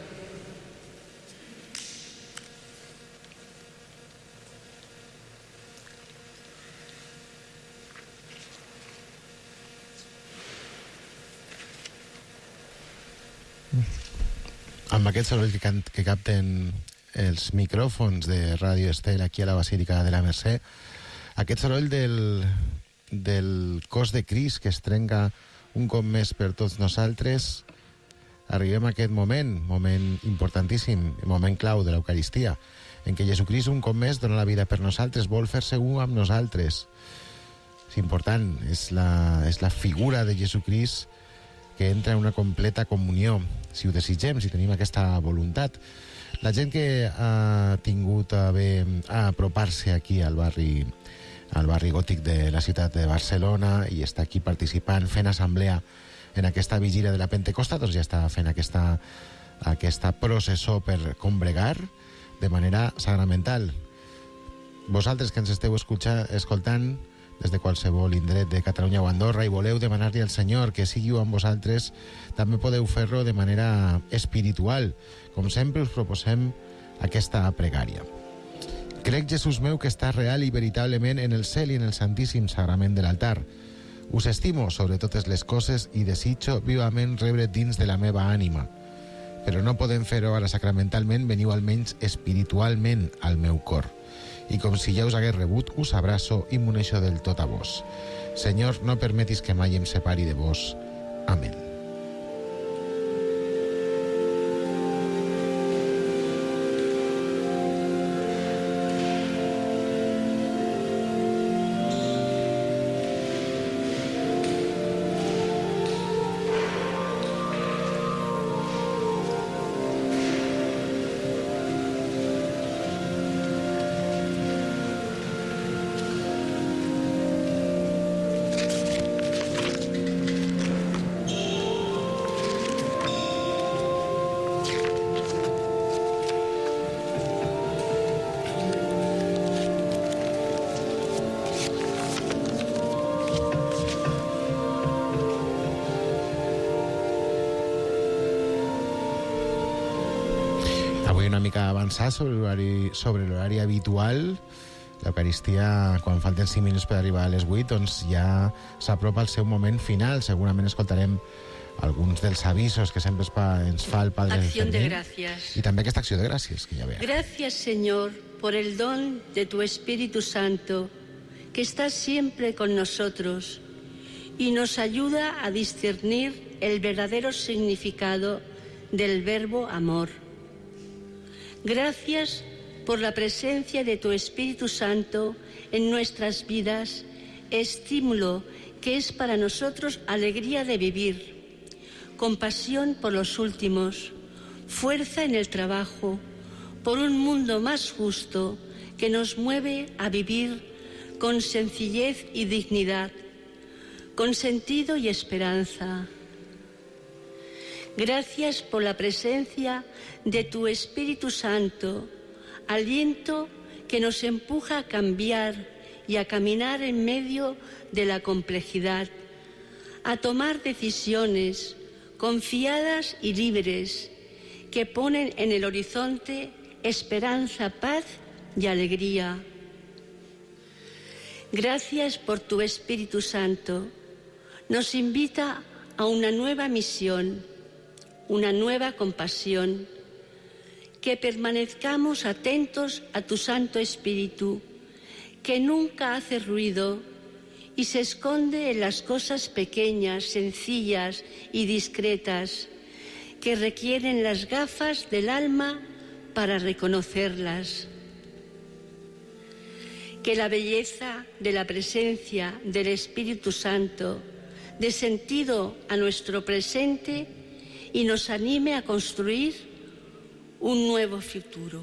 Amb aquest soroll que capten els micròfons de Ràdio Estel aquí a la Basílica de la Mercè, aquest soroll del cos de Crist que es trenca un cop més per tots nosaltres, arribem a aquest moment importantíssim, moment clau de l'Eucaristia, en què Jesucrist un cop més dona la vida per nosaltres, vol fer-se un amb nosaltres. És important, és la figura de Jesucrist que entra en una completa comunió, si ho desitgem, si tenim aquesta voluntat. La gent que ha tingut a bé apropar-se aquí al barri gòtic de la ciutat de Barcelona i està aquí participant, fent assemblea en aquesta vigília de la Pentecosta, doncs ja està fent aquesta processó per combregar de manera sacramental. Vosaltres que ens esteu escoltant des de qualsevol indret de Catalunya o Andorra i voleu demanar-li al Senyor que sigui amb vosaltres, també podeu fer-lo de manera espiritual. Com sempre us proposem aquesta pregària. Crec, Jesús meu, que estàs real i veritablement en el cel i en el santíssim sagrament de l'altar. Us estimo sobre totes les coses i desitjo vivament rebre dins de la meva ànima. Però no podem fer-ho ara sacramentalment, veniu almenys espiritualment al meu cor. i com si ja us hagués rebut, us abraço i m'uneixo del tot a vos. Senyor, no permetis que mai em separi de vos. Amén. Avui una mica avançar sobre l'horari habitual. L'Eucaristia, quan falten 5 minuts per arribar a les 8, doncs ja s'apropa el seu moment final. Segurament escoltarem alguns dels avisos que sempre ens fa el Padre Acción de Fermín. gracias. I també aquesta acció de gràcies, que ja veiem. Gracias, Señor, por el don de tu Espíritu Santo, que está siempre con nosotros y nos ayuda a discernir el verdadero significado del verbo amor. Gracias por la presencia de tu Espíritu Santo en nuestras vidas, estímulo que es para nosotros alegría de vivir, compasión por los últimos, fuerza en el trabajo, por un mundo más justo que nos mueve a vivir con sencillez y dignidad, con sentido y esperanza. Gracias por la presencia de tu Espíritu Santo, aliento que nos empuja a cambiar y a caminar en medio de la complejidad, a tomar decisiones confiadas y libres que ponen en el horizonte esperanza, paz y alegría. Gracias por tu Espíritu Santo. Nos invita a una nueva misión, una nueva compasión, que permanezcamos atentos a tu Santo Espíritu, que nunca hace ruido y se esconde en las cosas pequeñas, sencillas y discretas, que requieren las gafas del alma para reconocerlas. Que la belleza de la presencia del Espíritu Santo dé sentido a nuestro presente y nos anime a construir un nuevo futuro.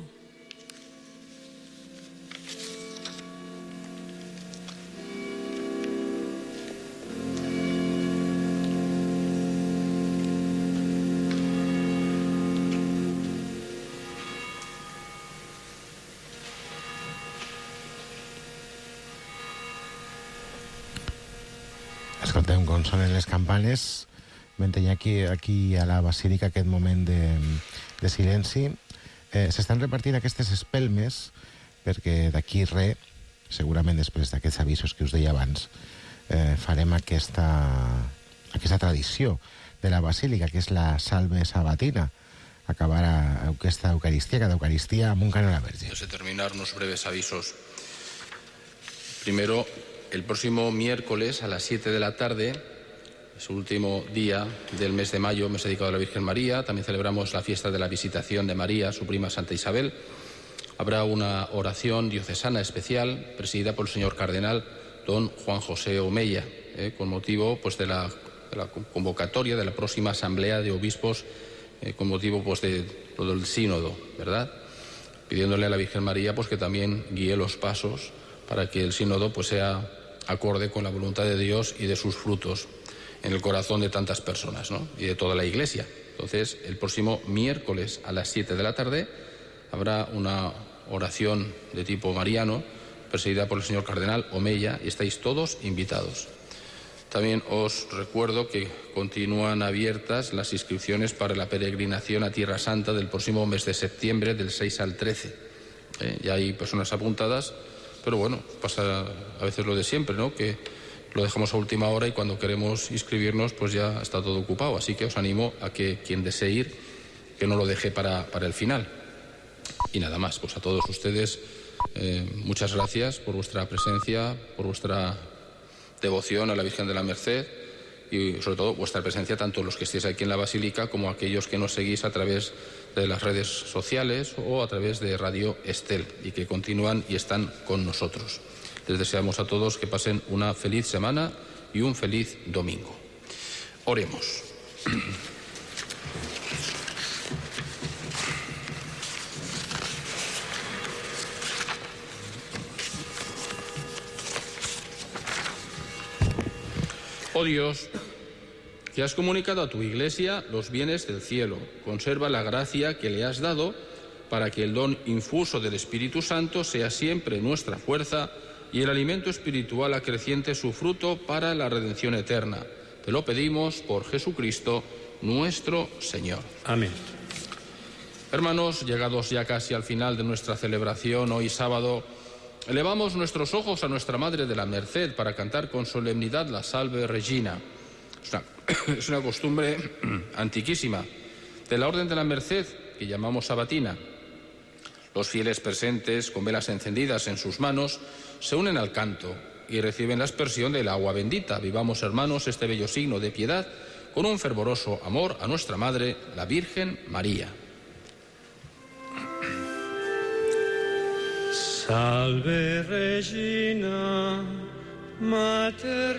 Escoltem com sonen les campanes. Mentre hi ha aquí a la Basílica aquest moment de silenci. S'estan repartint aquestes espelmes perquè d'aquí res, segurament després d'aquests avisos que us deia abans, farem aquesta tradició de la Basílica, que és la Salve Sabatina, acabar aquesta Eucaristia, cada Eucaristia amb un canó a la Verge. Antes de terminar, unos breves avisos. Primero, el próximo miércoles a las 7 de la tarde, es el último día del mes de mayo, mes dedicado a la Virgen María. También celebramos la fiesta de la Visitación de María, su prima Santa Isabel. Habrá una oración diocesana especial presidida por el señor cardenal don Juan José Omeya, con motivo pues, de la convocatoria de la próxima Asamblea de Obispos, con motivo pues, de todo el sínodo, ¿verdad? Pidiéndole a la Virgen María pues, que también guíe los pasos para que el sínodo pues, sea acorde con la voluntad de Dios y de sus frutos en el corazón de tantas personas, ¿no? Y de toda la Iglesia. Entonces, el próximo miércoles a las 7 de la tarde habrá una oración de tipo mariano presidida por el señor cardenal Omeya y estáis todos invitados. También os recuerdo que continúan abiertas las inscripciones para la peregrinación a Tierra Santa del próximo mes de septiembre, del 6 al 13. Ya hay personas apuntadas, pero bueno, pasa a veces lo de siempre, ¿no? Que lo dejamos a última hora y cuando queremos inscribirnos pues ya está todo ocupado. Así que os animo a que quien desee ir, que no lo deje para el final. Y nada más, pues a todos ustedes Muchas gracias por vuestra presencia, por vuestra devoción a la Virgen de la Merced y sobre todo vuestra presencia, tanto los que estéis aquí en la Basílica como aquellos que nos seguís a través de las redes sociales o a través de Radio Estel y que continúan y están con nosotros. Les deseamos a todos que pasen una feliz semana y un feliz domingo. Oremos. Oh Dios, que has comunicado a tu Iglesia los bienes del cielo, conserva la gracia que le has dado para que el don infuso del Espíritu Santo sea siempre nuestra fuerza y el alimento espiritual acreciente su fruto para la redención eterna. Te lo pedimos por Jesucristo, nuestro Señor. Amén. Hermanos, llegados ya casi al final de nuestra celebración, hoy sábado, elevamos nuestros ojos a nuestra Madre de la Merced para cantar con solemnidad la Salve Regina. Es una costumbre antiquísima de la Orden de la Merced que llamamos sabatina. Los fieles presentes, con velas encendidas en sus manos, se unen al canto y reciben la aspersión del agua bendita. Vivamos, hermanos, este bello signo de piedad con un fervoroso amor a nuestra Madre, la Virgen María. Salve Regina, Mater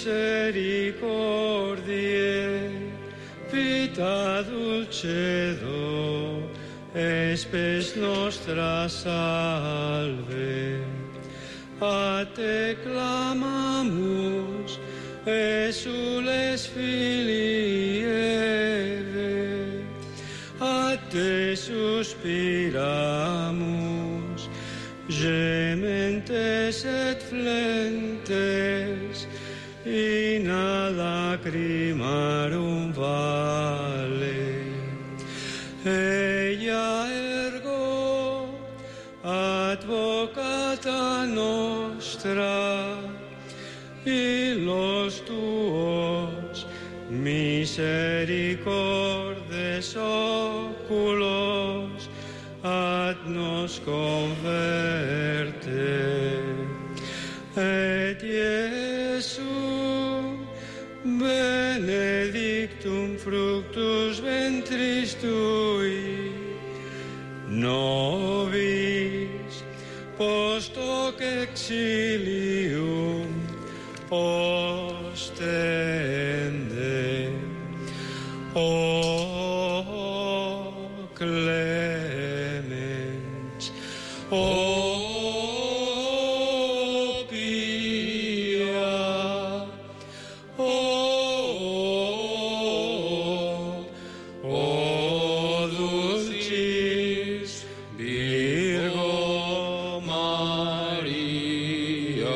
misericordiae, vita dulcedo, spes nostra salve. A te clamamus, exules filii Eve, a te suspiramus, gementes et flentes, in lacrimarum vale. Ella ergo advocata nostra, y los tuos misericordes oculos ad nos converte. Et Iesum benedictum fructus ventris tui, nobis post hoc exilium ostende. O clemens, o pia, o dulcis Virgo Maria.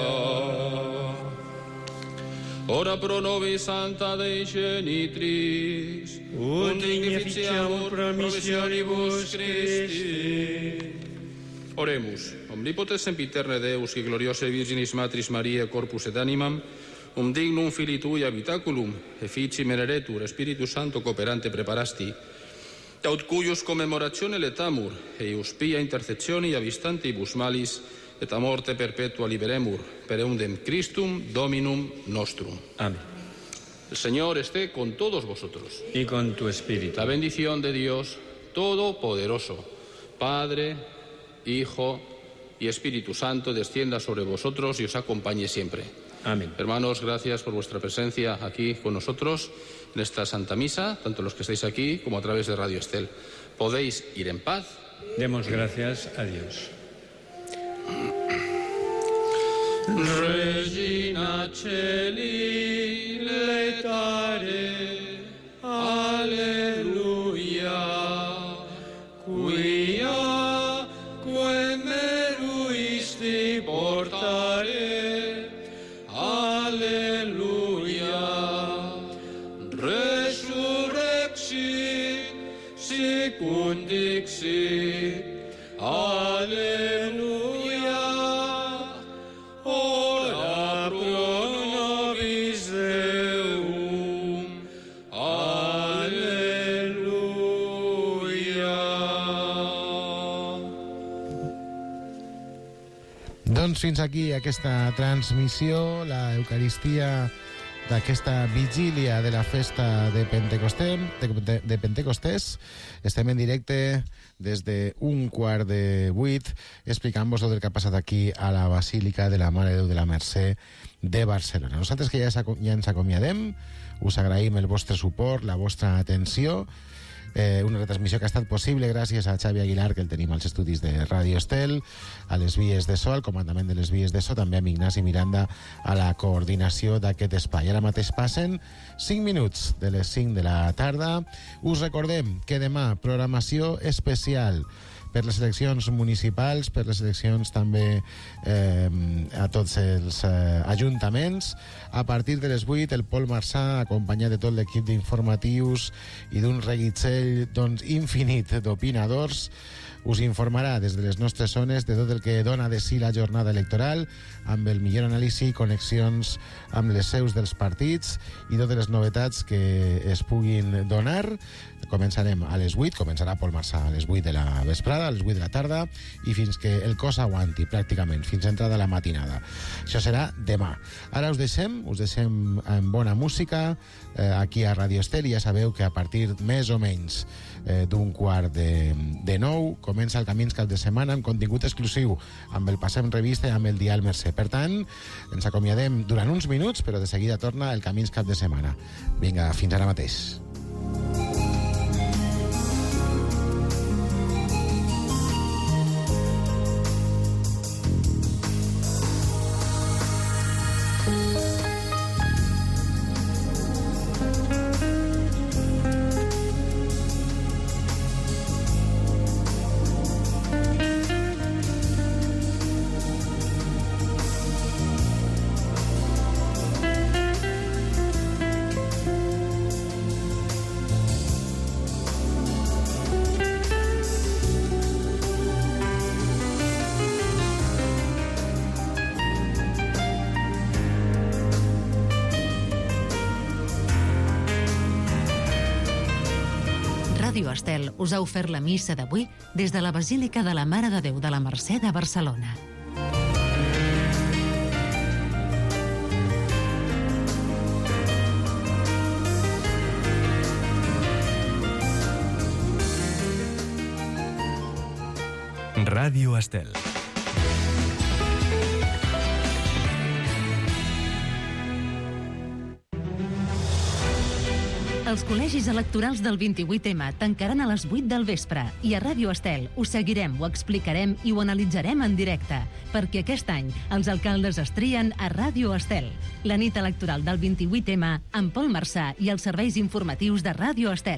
Ora pro nobis Santa Dei Genitris, ut dignificiamur promissionibus Christi. Oremus. Omnipotens sempiterne Deus, et gloriosae Virginis Matris Mariae corpus et animam, dignum Filii Tui habitaculum, efficim eneretur, Spiritus Sancto cooperante preparasti, aut cuius commemoratione letamur, eius pia intercessioni avistantibus malis, et a morte perpetua liberemur, per eundem Christum Dominum nostrum. Amén. El Señor esté con todos vosotros. Y con tu espíritu. La bendición de Dios Todopoderoso, Padre, Hijo y Espíritu Santo, descienda sobre vosotros y os acompañe siempre. Amén. Hermanos, gracias por vuestra presencia aquí con nosotros en esta Santa Misa, tanto los que estáis aquí como a través de Radio Estel. Podéis ir en paz. Demos gracias a Dios. Regina Celi letare, alleluia, quia quem meruisti portare, alleluia, resurrexit, sicut dixit, alleluia. Ora pro nobis Deum, Doncs fins aquí aquesta transmissió, la Eucaristia d'aquesta vigília de la festa de Pentecostés. Estem en directe des de 7:15 explicant-vos tot el que ha passat aquí a la Basílica de la Mare de Déu de la Mercè de Barcelona. Nosaltres que ja ens acomiadem, us agraïm el vostre suport, la vostra atenció. Una retransmissió que ha estat possible gràcies a Xavi Aguilar, que el tenim als estudis de Ràdio Estel, a les vies de so, al comandament de les vies de so, també amb Ignasi Miranda a la coordinació d'aquest espai. Ara mateix passen 5 minuts de les 5 de la tarda. Us recordem que demà programació especial per les eleccions municipals, per les eleccions també a tots els ajuntaments. A partir de les 8, el Pol Marsà, acompanyat de tot l'equip d'informatius i d'un reguitzell infinit d'opinadors, us informarà des de les nostres zones de tot el que dona de si la jornada electoral, amb el millor anàlisi, connexions amb les seus dels partits i totes les novetats que es puguin donar. Començarem a les 8, començarà Pol Marsà a les 8 de la vesprada, a les 8 de la tarda, i fins que el cos aguanti, pràcticament, fins a entrada a la matinada. Això serà demà. Ara us deixem amb bona música, aquí a Ràdio Estel, i ja sabeu que a partir més o menys d'un 8:45 comença el Camins Cap de Setmana amb contingut exclusiu, amb el Passem Revista i amb el Dial Mercè. Per tant, ens acomiadem durant uns minuts, però de seguida torna el Camins Cap de Setmana. Vinga, fins ara mateix. Ràdio Estel us ha ofert la missa d'avui des de la Basílica de la Mare de Déu de la Mercè de Barcelona. Ràdio Estel. Els col·legis electorals del 28M tancaran a les 8 del vespre i a Ràdio Estel ho seguirem, ho explicarem i ho analitzarem en directe, perquè aquest any els alcaldes es trien a Ràdio Estel. La nit electoral del 28M amb Pol Marsà i els serveis informatius de Ràdio Estel.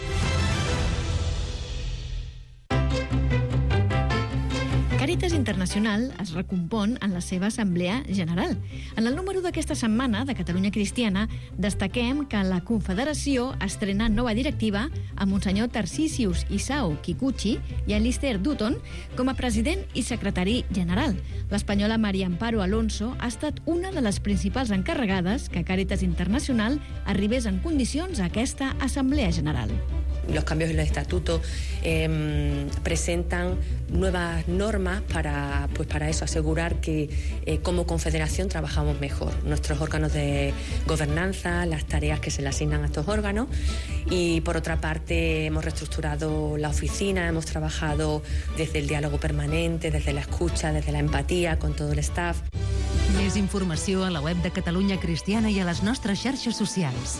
Càritas Internacional es recompon en la seva Assemblea General. En el número d'aquesta setmana de Catalunya Cristiana destaquem que la Confederació estrena nova directiva amb Monsenyor Tarcisius Isao Kikuchi i Alistair Dutton com a president i secretari general. L'espanyola María Amparo Alonso ha estat una de les principals encarregades que Càritas Internacional arribés en condicions a aquesta Assemblea General. Los cambios en los estatutos presentan nuevas normas para eso, asegurar que como confederación trabajamos mejor. Nuestros órganos de gobernanza, las tareas que se le asignan a estos órganos, y por otra parte hemos reestructurado la oficina, hemos trabajado desde el diálogo permanente, desde la escucha, desde la empatía con todo el staff. Més informació a la web de Catalunya Cristiana i a les nostres xarxes socials.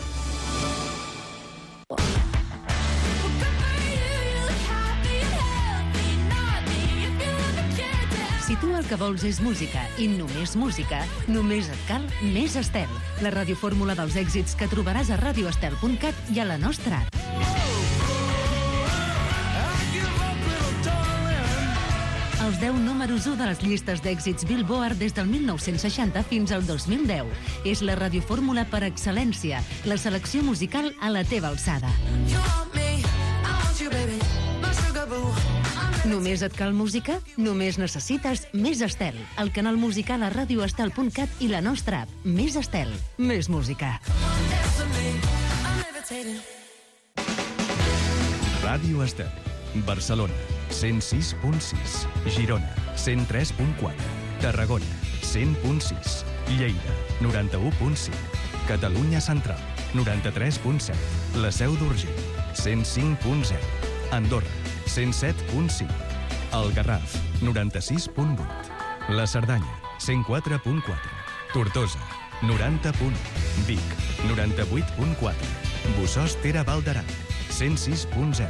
Si tu el que vols és música i només música, només et cal Més Estel, la radiofórmula dels èxits que trobaràs a radioestel.cat i a la nostra app. Els 10 números 1 de les llistes d'èxits Billboard des del 1960 fins al 2010. És la radiofórmula per excel·lència, la selecció musical a la teva alçada. Només et cal música? Només necessites Més Estel, el canal musical a radioestel.cat i la nostra app. Més Estel, més música. Ràdio Estel, Barcelona, 106.6, Girona, 103.4, Tarragona, 100.6. Lleida, 91.5. Catalunya Central, 93.7. La Seu d'Urgell, 105.0. Andorra, 107.5. El Garraf, 96.8. La Cerdanya, 104.4. Tortosa, 90.1. Vic, 98.4. Bossòst Ter Val d'Aran, 106.0.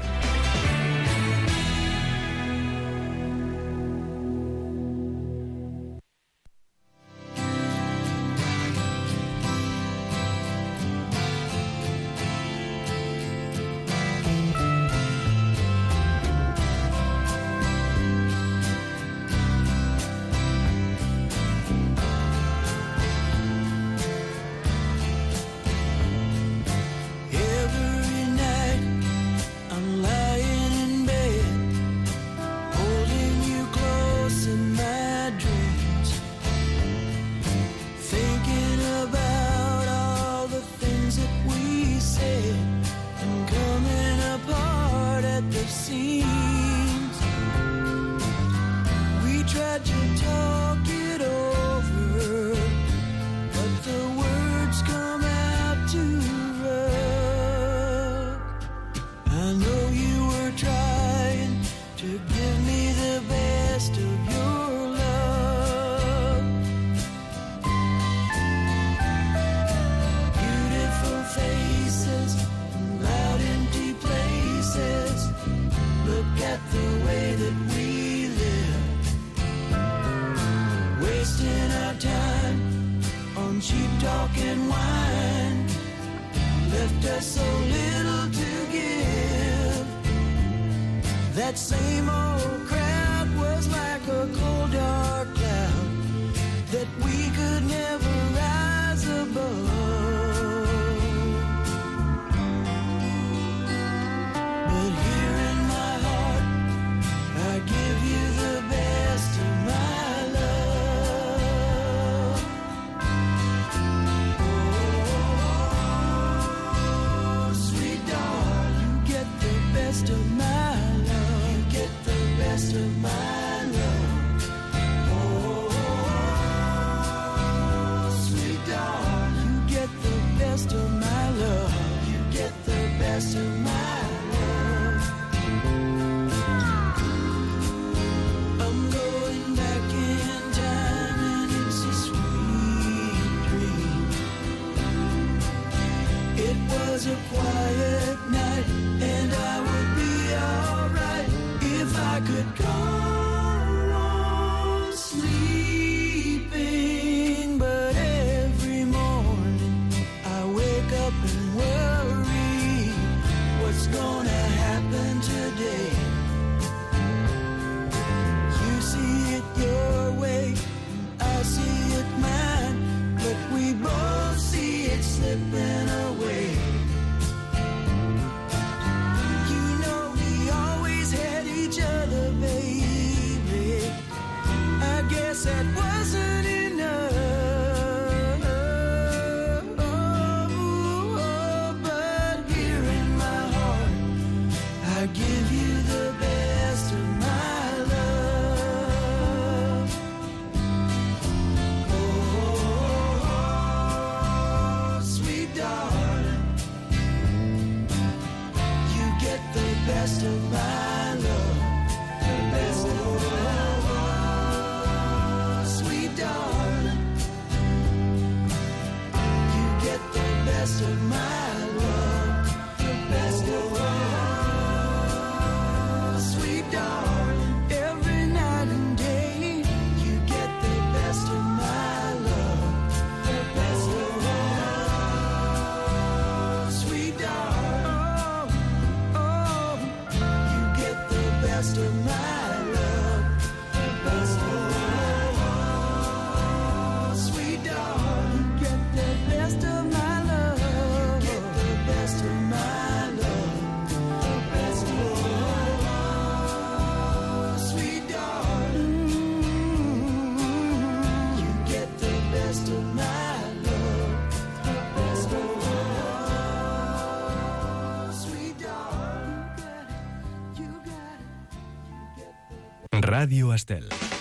Radio Estel.